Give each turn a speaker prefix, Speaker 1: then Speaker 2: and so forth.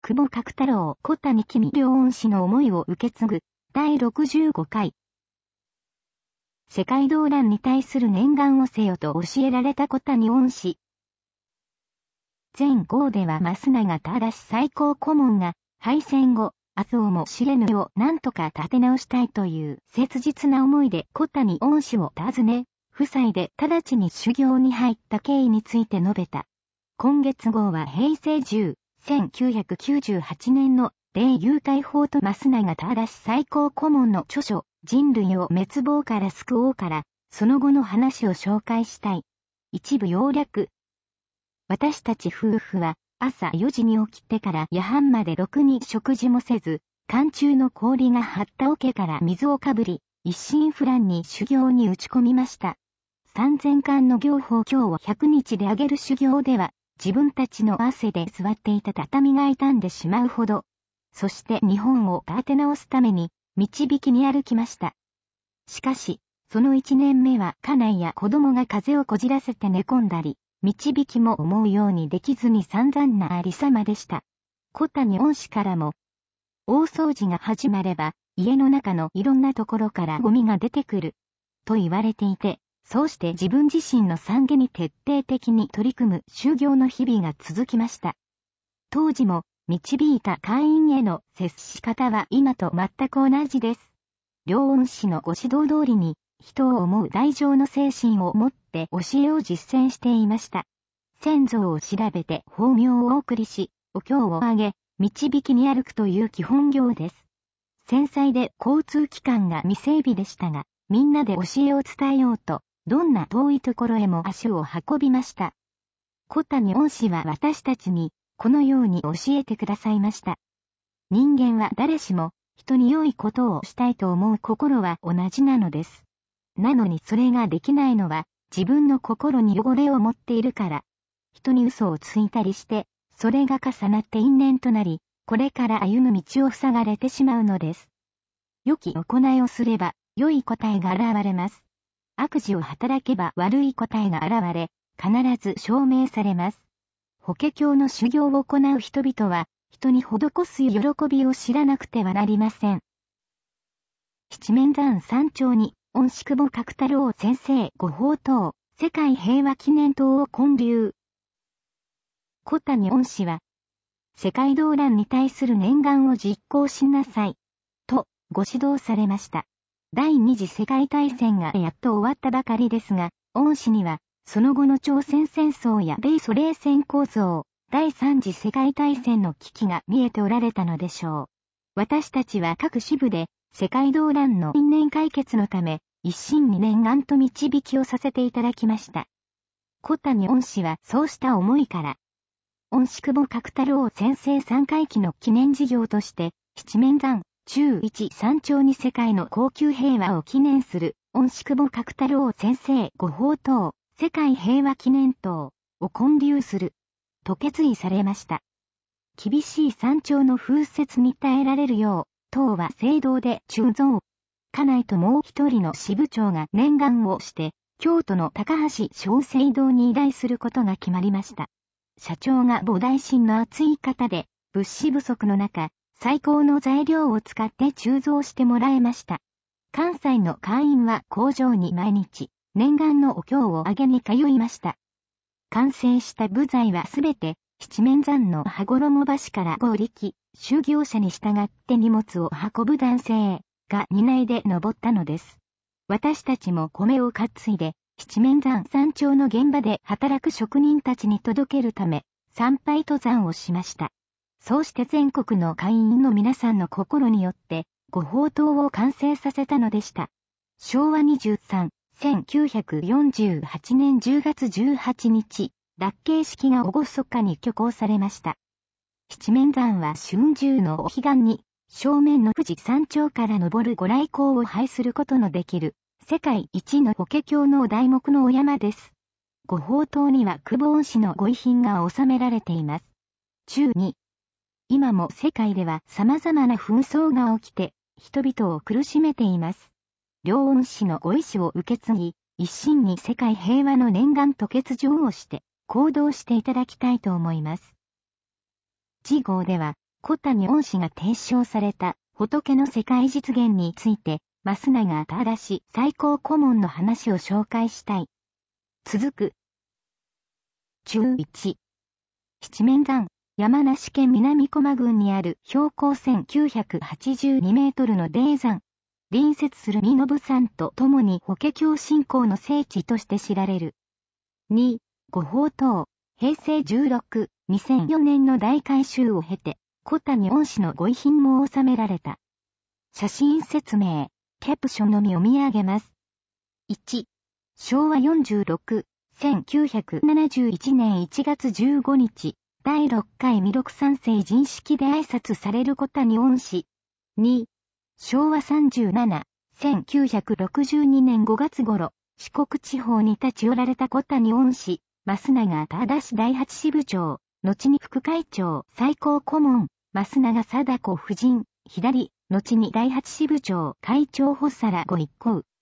Speaker 1: 久保角太郎小谷公両恩師の思いを受け継ぐ第65回。世界動乱に対する念願をせよと教えられた小谷恩師。前号では増永忠最高顧問が敗戦後、明日をも知れぬ世を何とか立て直したいという切実な思いで小谷恩師を訪ね、夫妻で直ちに修行に入った経緯について述べた。今月号は平成10、1998年の霊友解放と増永忠最高顧問の著書、人類を滅亡から救おうから、その後の話を紹介したい。一部要約。私たち夫婦は朝4時に起きてから夜半までろくに食事もせず、寒中の氷が張った桶から水をかぶり、一心不乱に修行に打ち込みました。3000貫の行法経を100日で上げる修行では、自分たちの汗で座っていた畳が傷んでしまうほど。そして日本を立て直すために、導きに歩きました。しかし、その1年目は家内や子供が風邪をこじらせて寝込んだり、導きも思うようにできずに散々なありさまでした。小谷恩師からも、大掃除が始まれば、家の中のいろんなところからゴミが出てくる。と言われていて、そうして自分自身の懺悔に徹底的に取り組む修行の日々が続きました。当時も、導いた会員への接し方は今と全く同じです。両恩師のご指導通りに、人を思う大乗の精神を持って教えを実践していました。先祖を調べて法名をお送りし、お経をあげ、導きに歩くという基本行です。繊細で交通機関が未整備でしたが、みんなで教えを伝えようと、どんな遠いところへも足を運びました。小谷恩師は私たちに、このように教えてくださいました。人間は誰しも、人に良いことをしたいと思う心は同じなのです。なのにそれができないのは、自分の心に汚れを持っているから。人に嘘をついたりして、それが重なって因縁となり、これから歩む道を塞がれてしまうのです。良き行いをすれば、良い答えが現れます。悪事を働けば悪い答えが現れ、必ず証明されます。法華経の修行を行う人々は、人に施す喜びを知らなくてはなりません。七面山山頂に、恩師久保角太郎先生ご法灯、世界平和記念塔を建立。小谷恩師は、世界動乱に対する念願を実行しなさい、とご指導されました。第二次世界大戦がやっと終わったばかりですが、恩師には、その後の朝鮮戦争や米ソ冷戦構造、第三次世界大戦の危機が見えておられたのでしょう。私たちは各支部で、世界動乱の因縁解決のため、一心に念願と導きをさせていただきました。小谷恩師はそうした思いから、恩師久保角太郎先生3回忌の記念事業として、七面山、中一山頂に世界の恒久平和を記念する、恩師久保角太郎先生ご法灯、世界平和記念塔を建立する、と決意されました。厳しい山頂の風雪に耐えられるよう、塔は聖堂で鋳造。家内ともう一人の支部長が念願をして、京都の高橋小聖堂に依頼することが決まりました。社長が菩提心の熱い方で、物資不足の中、最高の材料を使って鋳造してもらえました。関西の会員は工場に毎日、念願のお経をあげに通いました。完成した部材はすべて、七面山の羽衣橋から5力、修行者に従って荷物を運ぶ男性が担いで登ったのです。私たちも米を担いで、七面山山頂の現場で働く職人たちに届けるため、参拝登山をしました。そうして全国の会員の皆さんの心によって、ご法灯を完成させたのでした。昭和23、1948年10月18日、脱慶式が厳かに挙行されました。七面山は春秋のお彼岸に、正面の富士山頂から昇る御来光を拝することのできる、世界一の法華経のお題目のお山です。ご法灯には久保恩師のご遺品が収められています。中2、今も世界では様々な紛争が起きて、人々を苦しめています。両恩師のご意志を受け継ぎ、一心に世界平和の念願と欠如をして、行動していただきたいと思います。次号では、 小谷恩師が提唱された仏の世界実現について、増永忠最高顧問の話を紹介したい。続く。中1。七面山、山梨県南高間郡にある標高1982メートルの霊山。隣接する身延山とともに法華経信仰の聖地として知られる。2、御法塔、平成16、2004年の大改修を経て、小谷恩師のご遺品も収められた。写真説明、キャプションのみ読み上げます。1、昭和46、1971年1月15日、第6回弥勒三世人式で挨拶される小谷恩師。2、昭和37、1962年5月頃、四国地方に立ち寄られた小谷恩師、増永忠第八支部長、後に副会長、最高顧問、増永貞子夫人、左、後に第八支部長、会長補佐らご一行。